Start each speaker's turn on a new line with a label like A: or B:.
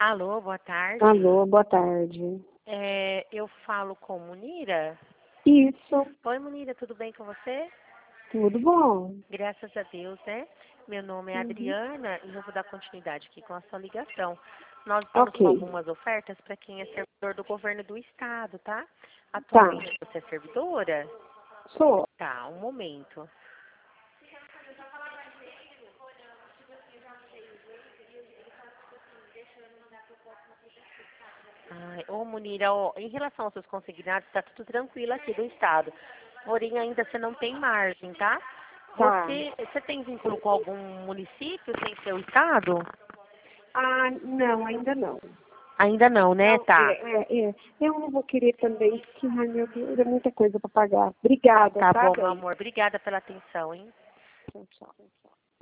A: Alô, boa tarde.
B: Alô, boa tarde.
A: Eu falo com Munira.
B: Isso,
A: Oi, Munira, tudo bem com você?
B: tudo bom?
A: Graças a Deus, né? Meu nome é Adriana e eu vou dar continuidade aqui com a sua ligação. Nós estamos com
B: Ok,
A: algumas ofertas para quem é servidor do governo do estado, tá?
B: tá.
A: Atualmente você é servidora?
B: Sou.
A: Tá, um momento. Ai, ô Munira, ó, em relação aos seus consignados, tá tudo tranquilo aqui do estado. Porém, ainda você não tem margem, tá?
B: Tá.
A: Você tem vínculo com algum município sem ser o estado?
B: Ah, não, ainda não.
A: Ainda não, né?
B: Não,
A: Tá.
B: eu não vou querer também, porque, ai meu Deus, é muita coisa para pagar. Obrigada,
A: Tá
B: tá,
A: bom, meu
B: bem?
A: amor. Obrigada pela atenção, hein?
B: Tchau, tchau.